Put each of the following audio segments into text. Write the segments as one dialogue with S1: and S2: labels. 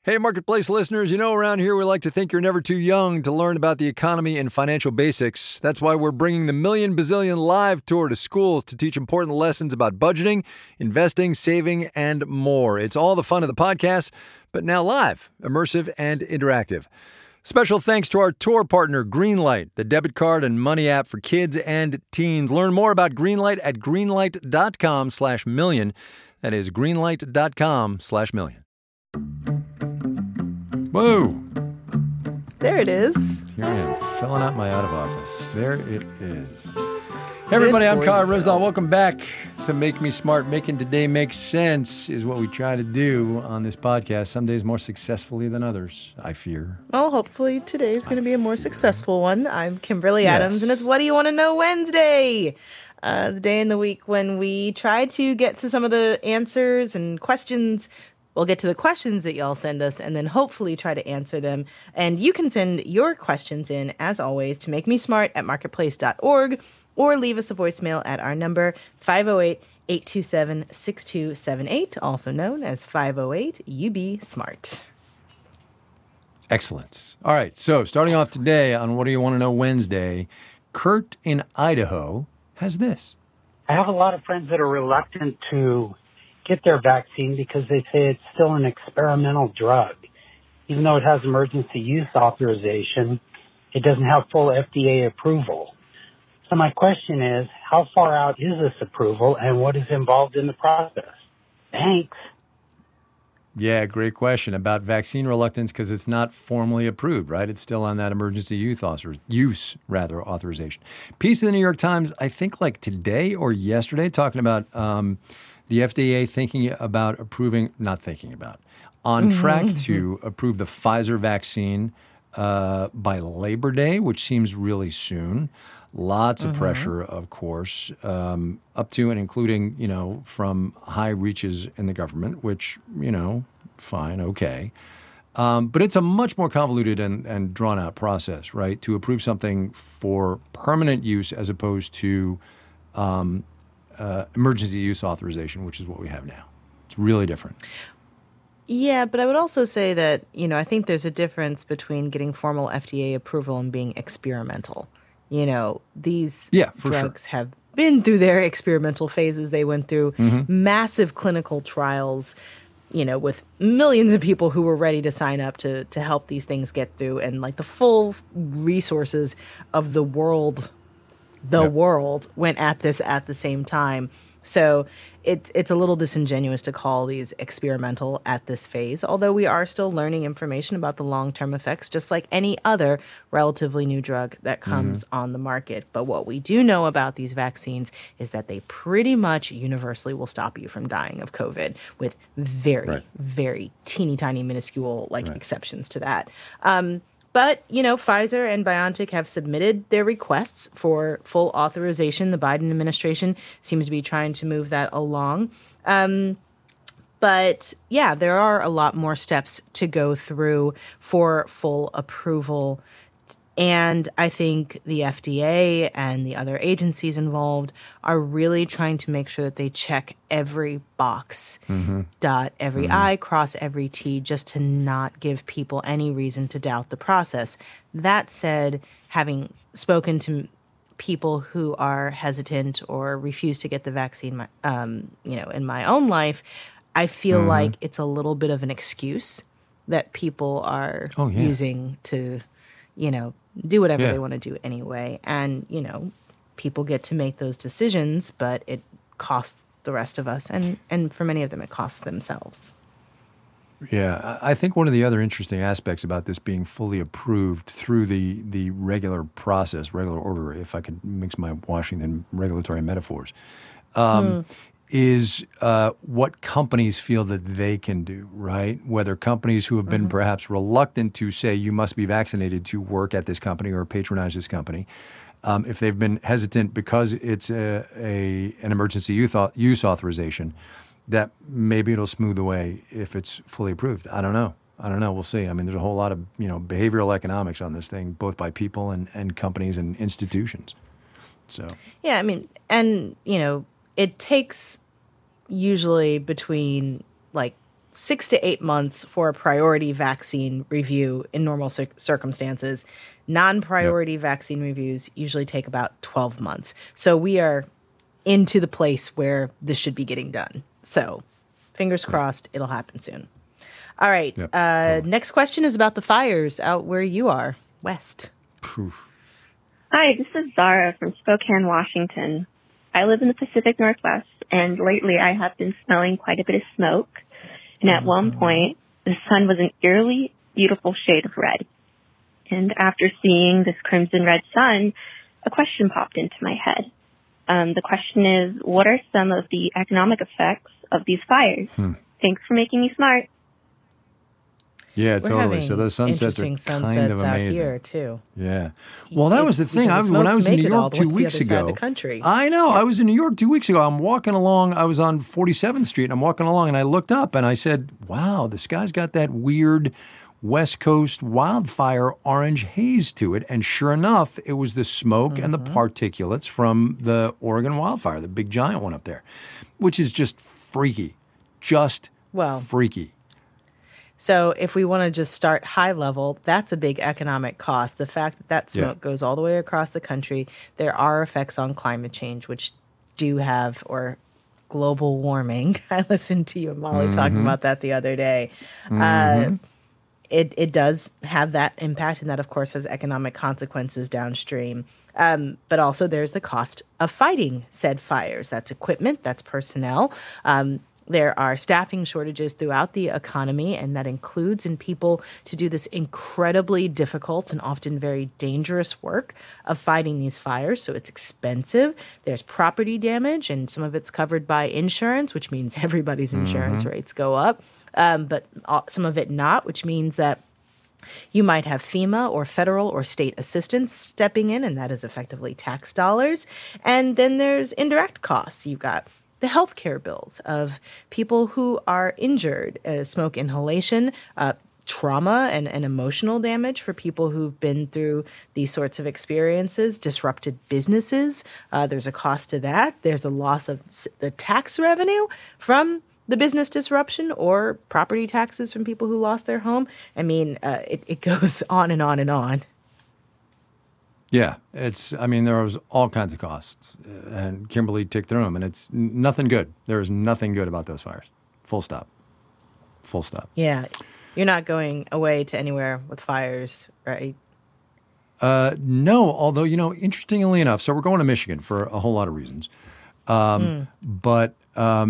S1: Hey, Marketplace listeners, around here we like to think you're never too young to learn about the economy and financial basics. That's why we're bringing the Million Bazillion Live Tour to schools to teach important lessons about budgeting, investing, saving, and more. It's all the fun of the podcast, but now live, immersive, and interactive. Special thanks to our tour partner, Greenlight, the debit card and money app for kids and teens. Learn more about Greenlight at greenlight.com/million. That is greenlight.com/million. Whoa.
S2: There it is.
S1: Here I am, filling out my out of office. There it is. Hey everybody, I'm Kyle Risdall. Welcome back to Make Me Smart. Making today make sense is what we try to do on this podcast. Some days more successfully than others, I fear.
S2: Well, hopefully today's going to be a more successful one. I'm Kimberly Adams, and it's What Do You Want to Know Wednesday? The day in the week when we try to get to some of the answers and questions. We'll get to the questions that y'all send us and then hopefully try to answer them. And you can send your questions in, as always, to makemesmart@marketplace.org or leave us a voicemail at our number 508-827-6278, also known as 508-UB-SMART.
S1: Excellent. All right, so starting off today on What Do You Want to Know Wednesday, Kurt in Idaho has this.
S3: I have a lot of friends that are reluctant to get their vaccine because they say it's still an experimental drug. Even though it has emergency use authorization, it doesn't have full FDA approval. So my question is, how far out is this approval and what is involved in the process? Thanks.
S1: Yeah, great question about vaccine reluctance because it's not formally approved, right? It's still on that emergency use authorization. Piece of the New York Times, I think like today or yesterday, talking about the FDA on track to approve the Pfizer vaccine by Labor Day, which seems really soon. Lots of pressure, of course, up to and including, from high reaches in the government, which, fine, okay. But it's a much more convoluted and drawn-out process, right, to approve something for permanent use as opposed to emergency use authorization, which is what we have now. It's really different.
S2: Yeah, but I would also say that, I think there's a difference between getting formal FDA approval and being experimental. These drugs have been through their experimental phases. They went through massive clinical trials, with millions of people who were ready to sign up to help these things get through, and like the full resources of the world went at this at the same time. So it's a little disingenuous to call these experimental at this phase, although we are still learning information about the long-term effects, just like any other relatively new drug that comes on the market. But what we do know about these vaccines is that they pretty much universally will stop you from dying of COVID, with very, very teeny tiny minuscule exceptions to that. But, Pfizer and BioNTech have submitted their requests for full authorization. The Biden administration seems to be trying to move that along. But, yeah, there are a lot more steps to go through for full approval. And I think the FDA and the other agencies involved are really trying to make sure that they check every box, dot every I, cross every T, just to not give people any reason to doubt the process. That said, having spoken to people who are hesitant or refuse to get the vaccine, in my own life, I feel like it's a little bit of an excuse that people are using to, do whatever they want to do anyway. And, people get to make those decisions, but it costs the rest of us. And for many of them, it costs themselves.
S1: Yeah, I think one of the other interesting aspects about this being fully approved through the regular process, regular order, if I could mix my Washington regulatory metaphors, is what companies feel that they can do, right? Whether companies who have been perhaps reluctant to say you must be vaccinated to work at this company or patronize this company, if they've been hesitant because it's an emergency use authorization, that maybe it'll smooth the way if it's fully approved. I don't know. We'll see. I mean, there's a whole lot of behavioral economics on this thing, both by people and companies and institutions. So
S2: yeah, I mean, and it takes usually between 6 to 8 months for a priority vaccine review in normal circumstances. Non-priority vaccine reviews usually take about 12 months. So we are into the place where this should be getting done. So fingers crossed, it'll happen soon. All right. Next question is about the fires out where you are, West.
S4: Hi, this is Zara from Spokane, Washington. I live in the Pacific Northwest, and lately I have been smelling quite a bit of smoke. And at one point, the sun was an eerily beautiful shade of red. And after seeing this crimson red sun, a question popped into my head. The question is, what are some of the economic effects of these fires? Thanks for making me smart.
S1: Yeah, totally. So those sunsets are kind of amazing
S2: out here too.
S1: Yeah. Well, that was the thing. When I was in New York 2 weeks ago, I know. I was in New York 2 weeks ago. I'm walking along. I was on 47th Street, and I'm walking along, and I looked up, and I said, "Wow, the sky's got that weird West Coast wildfire orange haze to it." And sure enough, it was the smoke and the particulates from the Oregon wildfire, the big giant one up there, which is just freaky. Freaky.
S2: So if we want to just start high level, that's a big economic cost. The fact that smoke goes all the way across the country, there are effects on climate change, which do have, or global warming. I listened to you and Molly talking about that the other day. It does have that impact, and that, of course, has economic consequences downstream. But also there's the cost of fighting said fires. That's equipment, that's personnel. There are staffing shortages throughout the economy, and that includes in people to do this incredibly difficult and often very dangerous work of fighting these fires. So it's expensive. There's property damage, and some of it's covered by insurance, which means everybody's insurance rates go up, but some of it not, which means that you might have FEMA or federal or state assistance stepping in, and that is effectively tax dollars. And then there's indirect costs. You've got the healthcare bills of people who are injured, smoke inhalation, trauma and emotional damage for people who've been through these sorts of experiences, disrupted businesses. There's a cost to that. There's a loss of the tax revenue from the business disruption or property taxes from people who lost their home. I mean, it goes on and on and on.
S1: Yeah, there was all kinds of costs, and Kimberly ticked through them, and it's nothing good. There is nothing good about those fires. Full stop. Full stop.
S2: Yeah. You're not going away to anywhere with fires, right?
S1: No, although, interestingly enough, so we're going to Michigan for a whole lot of reasons. But I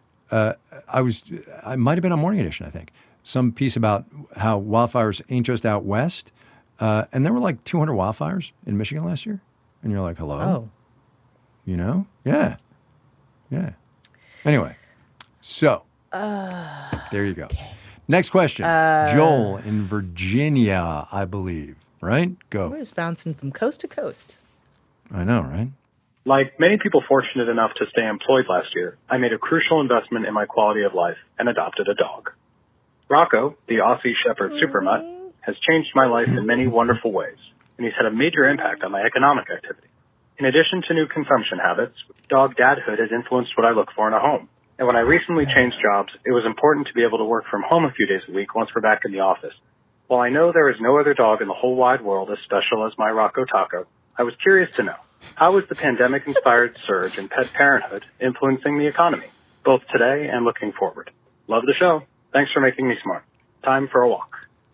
S1: might have been on Morning Edition, I think, some piece about how wildfires ain't just out west. And there were like 200 wildfires in Michigan last year. And you're like, hello? Oh. Yeah. Yeah. Anyway, so there you go. Okay. Next question. Joel in Virginia, I believe, right? Go.
S2: We're just bouncing from coast to coast.
S1: I know, right?
S5: Like many people fortunate enough to stay employed last year, I made a crucial investment in my quality of life and adopted a dog. Rocco, the Aussie Shepherd Super Mutt, has changed my life in many wonderful ways, and he's had a major impact on my economic activity. In addition to new consumption habits, dog dadhood has influenced what I look for in a home. And when I recently changed jobs, it was important to be able to work from home a few days a week once we're back in the office. While I know there is no other dog in the whole wide world as special as my Rocco Taco, I was curious to know, how is the pandemic-inspired surge in pet parenthood influencing the economy, both today and looking forward? Love the show. Thanks for making me smart. Time for a walk.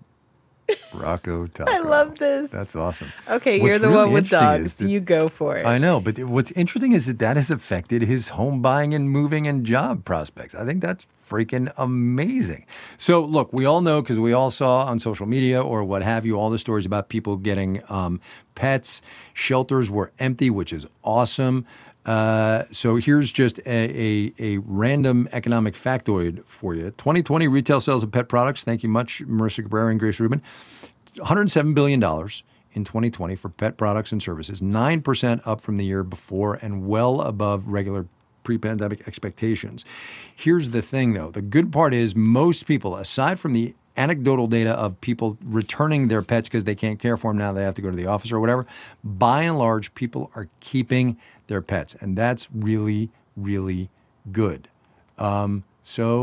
S1: Rocco Taco.
S2: I love this.
S1: That's awesome.
S2: Okay, you're the one with dogs. You go for it.
S1: I know, but what's interesting is that has affected his home buying and moving and job prospects. I think that's freaking amazing. So look, we all know, because we all saw on social media or what have you, all the stories about people getting pets. Shelters were empty, which is awesome. So here's just a random economic factoid for you. 2020 retail sales of pet products, thank you much, Marissa Cabrera and Grace Rubin, $107 billion in 2020 for pet products and services, 9% up from the year before and well above regular pre-pandemic expectations. Here's the thing, though. The good part is most people, aside from the anecdotal data of people returning their pets because they can't care for them now, they have to go to the office or whatever, by and large, people are keeping their pets. And that's really, really good. So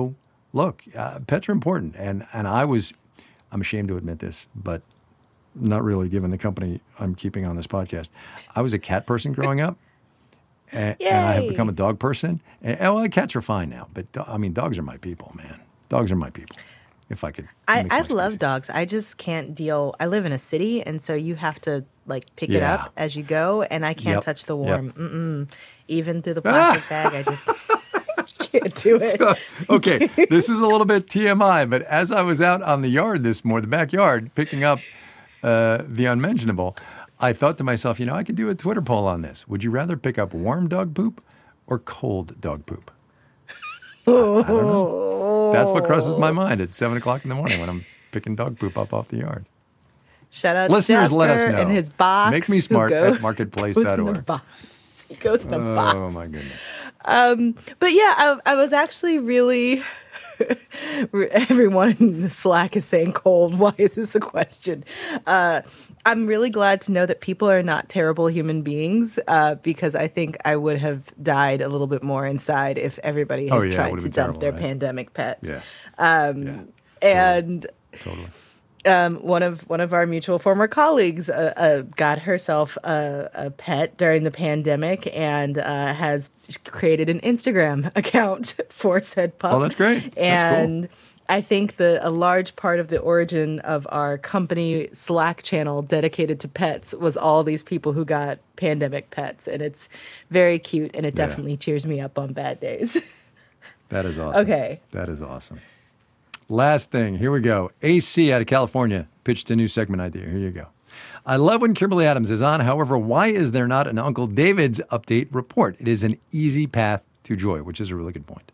S1: look, pets are important. And I'm ashamed to admit this, but not really given the company I'm keeping on this podcast. I was a cat person growing up. And I have become a dog person. And cats are fine now. But, dogs are my people, man. Dogs are my people. If I could.
S2: I love dogs. I just can't deal. I live in a city, and so you have to, pick it up as you go, and I can't touch the worm. Even through the plastic bag, I just can't do it.
S1: So, okay, this is a little bit TMI, but as I was out on the backyard, picking up the unmentionable, I thought to myself, I could do a Twitter poll on this. Would you rather pick up warm dog poop or cold dog poop? I don't know. That's what crosses my mind at 7 o'clock in the morning when I'm picking dog poop up off the yard.
S2: Shout out
S1: Listeners,
S2: to Jasper
S1: let us know.
S2: and his box.
S1: Make me smart at marketplace.org.
S2: He goes in a box.
S1: Oh, my goodness.
S2: But yeah, I was actually really... Everyone in the Slack is saying cold. Why is this a question? I'm really glad to know that people are not terrible human beings because I think I would have died a little bit more inside if everybody had tried to dump their pandemic pets.
S1: Yeah.
S2: And
S1: totally.
S2: One of our mutual former colleagues got herself a pet during the pandemic and has created an Instagram account for said pup.
S1: Oh, that's great.
S2: And
S1: that's cool.
S2: I think a large part of the origin of our company Slack channel dedicated to pets was all these people who got pandemic pets. And it's very cute, and it definitely cheers me up on bad days.
S1: That is awesome.
S2: Okay.
S1: That is awesome. Last thing, here we go. AC out of California pitched a new segment idea. Here you go. I love when Kimberly Adams is on. However, why is there not an Uncle David's update report? It is an easy path to joy, which is a really good point.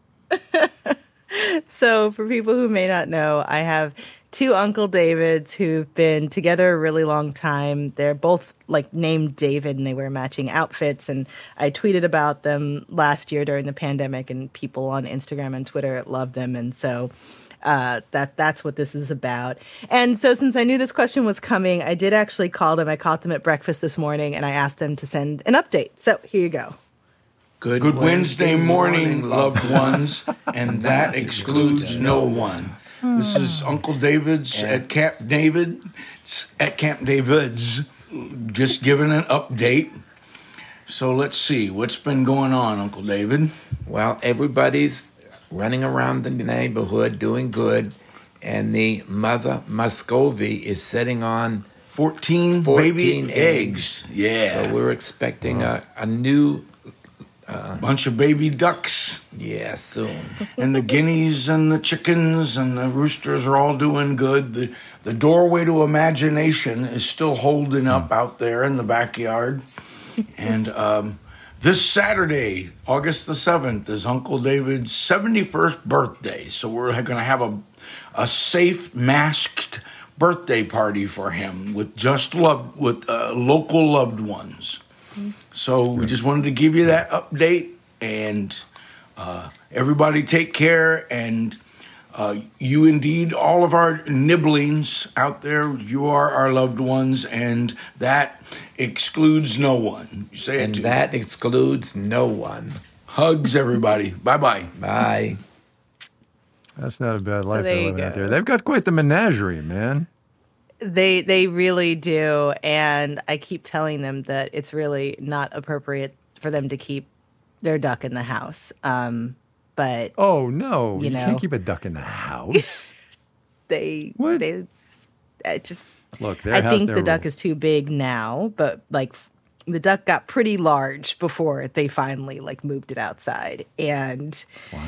S2: So for people who may not know, I have two Uncle Davids who've been together a really long time. They're both named David, and they wear matching outfits. And I tweeted about them last year during the pandemic, and people on Instagram and Twitter loved them. And so that's what this is about. And so since I knew this question was coming, I did actually call them. I caught them at breakfast this morning, and I asked them to send an update. So here you go.
S6: Good Wednesday morning, loved ones, and that excludes no one. This is Uncle David's at Camp David's, just giving an update. So let's see, what's been going on, Uncle David?
S7: Well, everybody's running around the neighborhood doing good, and the mother Muscovy is sitting on
S6: 14 baby eggs. Yeah.
S7: So we're expecting a new...
S6: bunch of baby ducks.
S7: Yeah, soon.
S6: And the guineas and the chickens and the roosters are all doing good. The doorway to imagination is still holding up out there in the backyard. And this Saturday, August the 7th, is Uncle David's 71st birthday. So we're going to have a safe, masked birthday party for him with local loved ones. So we just wanted to give you that update, and everybody take care, and you indeed, all of our nibblings out there, you are our loved ones, and that excludes no one. Say
S7: and
S6: it
S7: that excludes no one.
S6: Hugs, everybody. Bye-bye.
S7: Bye.
S1: That's not a bad life they're living out there. They've got quite the menagerie, man.
S2: They really do, and I keep telling them that it's really not appropriate for them to keep their duck in the house. But
S1: oh no, you can't keep a duck in the house.
S2: I
S1: Look,
S2: I think the duck is too big now, but the duck got pretty large before they finally moved it outside, and
S1: wow.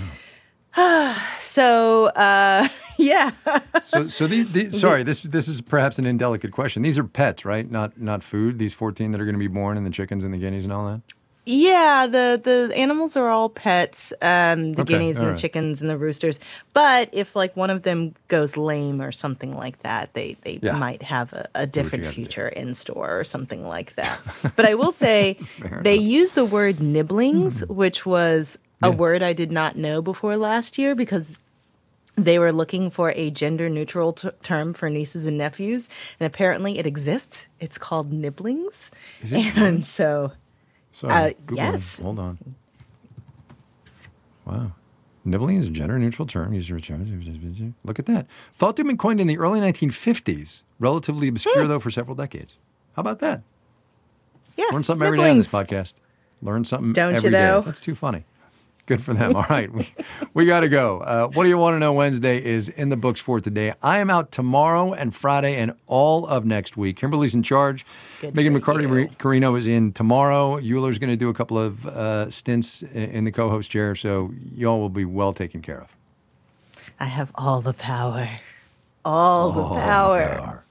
S2: So yeah.
S1: So sorry, this is perhaps an indelicate question. These are pets, right? Not food. These 14 that are going to be born, and the chickens and the guineas and all that.
S2: Yeah, the animals are all pets. The guineas and the chickens and the roosters. But if one of them goes lame or something like that, they might have a different future in store or something like that. But I will say they use the word nibblings, which was a word I did not know before last year because they were looking for a gender-neutral term for nieces and nephews, and apparently it exists. It's called nibblings.
S1: Is it?
S2: And so,
S1: Sorry,
S2: yes.
S1: Hold on. Wow. Nibbling is a gender-neutral term. Look at that. Thought to have been coined in the early 1950s. Relatively obscure, though, for several decades. How about that?
S2: Yeah.
S1: Learn something every day on this podcast. Learn something every day. That's too funny. Good for them. All right. We got to go. What Do You Want to Know Wednesday is in the books for today. I am out tomorrow and Friday and all of next week. Kimberly's in charge. Megan McCarty-Carino is in tomorrow. Euler's going to do a couple of stints in the co-host chair, so y'all will be well taken care of.
S2: I have all the power. All the power.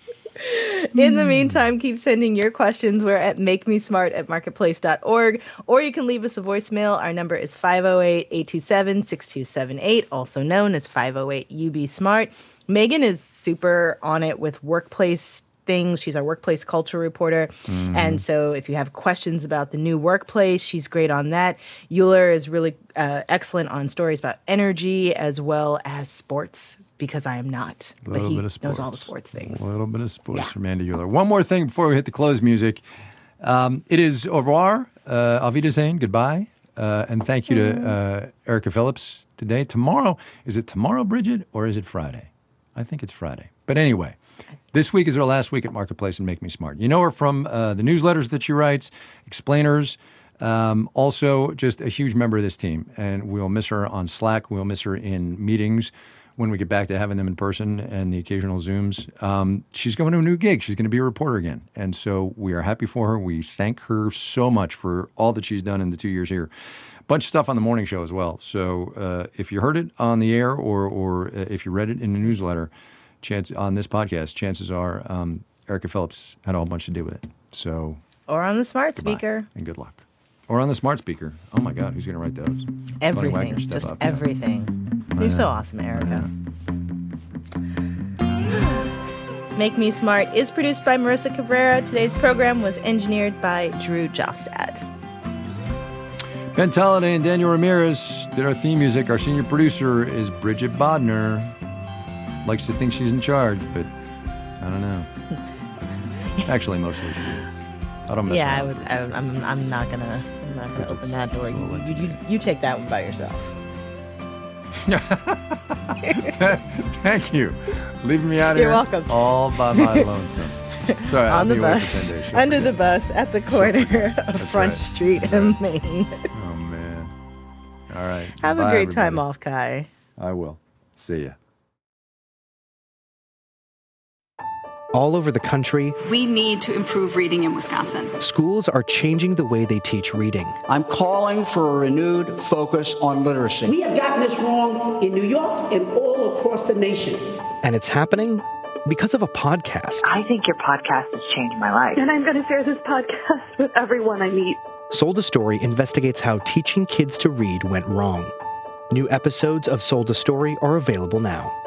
S2: In the meantime, keep sending your questions. We're at makemesmart@marketplace.org, or you can leave us a voicemail. Our number is 508-827-6278, also known as 508-UB-SMART. Megan is super on it with workplace things. She's our workplace culture reporter. Mm-hmm. And so if you have questions about the new workplace, she's great on that. Euler is really excellent on stories about energy as well as sports, because I am not. But he knows all the sports things.
S1: A little bit of sports from Andy Euler. One more thing before we hit the close music. It is au revoir, auf Wiedersehen, goodbye. And thank you to Erica Phillips today. Tomorrow, is it tomorrow, Bridget, or is it Friday? I think it's Friday. But anyway, this week is our last week at Marketplace and Make Me Smart. You know her from the newsletters that she writes, explainers, also just a huge member of this team. And we'll miss her on Slack. We'll miss her in meetings when we get back to having them in person and the occasional Zooms. She's going to a new gig. She's going to be a reporter again. And so we are happy for her. We thank her so much for all that she's done in the 2 years here. Bunch of stuff on the morning show as well. So if you heard it on the air or if you read it in the newsletter on this podcast, chances are Erica Phillips had a whole bunch to do with it. So,
S2: or on the smart speaker.
S1: And good luck. Or on the smart speaker. Oh, my God, who's going to write those?
S2: Everything. Just up, everything. You're so awesome, Erica. Make Me Smart is produced by Marissa Cabrera. Today's program was engineered by Drew Jostad.
S1: Ben Talladay and Daniel Ramirez did our theme music. Our senior producer is Bridget Bodner. Likes to think she's in charge, but I don't know. Actually, mostly she is. I don't miss her.
S2: I'm not gonna open that door. You take that one by yourself.
S1: Thank you. Leaving me out
S2: You're
S1: here
S2: welcome.
S1: all by my lonesome. Sorry,
S2: on the bus, under the bus, at the corner of Front Street and Main.
S1: Oh, man. All right.
S2: Have a great time off, Kai.
S1: I will. See ya.
S8: All over the country,
S9: we need to improve reading in Wisconsin.
S8: Schools are changing the way they teach reading.
S10: I'm calling for a renewed focus on literacy.
S11: We have gotten this wrong in New York and all across the nation.
S8: And it's happening because of a podcast.
S12: I think your podcast has changed my life.
S13: And I'm going to share this podcast with everyone I meet.
S8: Sold a Story investigates how teaching kids to read went wrong. New episodes of Sold a Story are available now.